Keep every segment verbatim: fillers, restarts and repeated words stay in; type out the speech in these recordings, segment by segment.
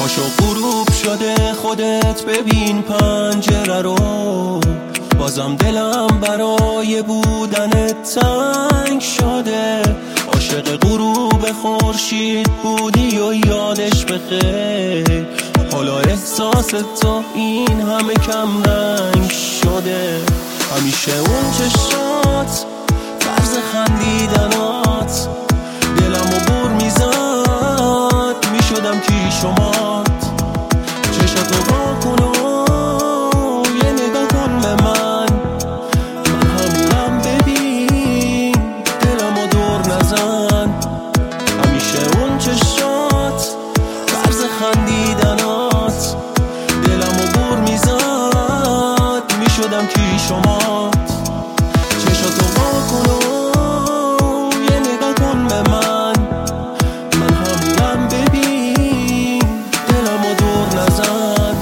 پاشو غروب شده خودت ببین پنجره رو، بازم دلم برای بودنت تنگ شده. عاشق غروب خورشید بودی و یادش بخیر، حالا احساس تو این همه کم رنگ شده. همیشه اون چشات، طرز خندیدنات دلمو بر میزد، میشدم کیشومات. چشاتو وا کن و یه نگاه کن به من، من همونم ببین دلمو دور نزن. همیشه اون چشات، طرز خندیدنات دلمو بر میزد، میشدم کیشومات. چشاتو وا کن و یه نگاه کن به من، من همونم ببین دلمو دور نزن.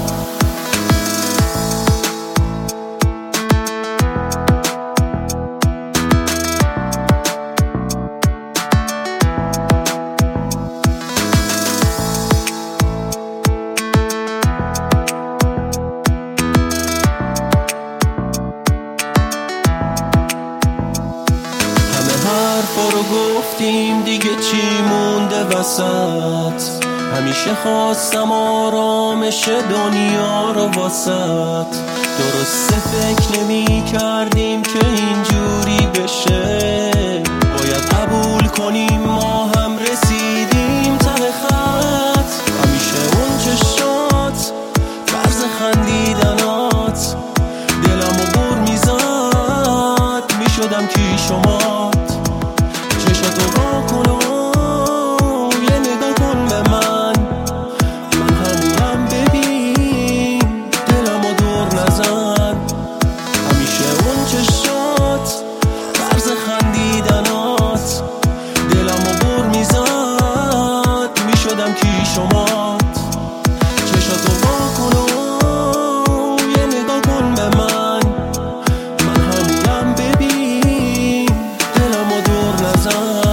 حرفا رو گفتیم دیگه چی مونده وسط، همیشه خواستم آرامش دنیا رو واسط. درسته فکر نمی کردیم که اینجوری بشه، باید قبول کنیم ما هم رسیدیم ته خط. همیشه اون چشات، طرز خندیدنات دلمو بر میزد، میشدم کیشومات. چشاتو وا کن و یه نگاه کن به من، من همونم ببین دلمو دور نزن. همیشه اون چشات، طرز خندیدنات دلمو بر میزد، میشدم کیشومات. چشاتو وا کن و یه نگاه کن به من، من همونم ببین دلمو دور نزن.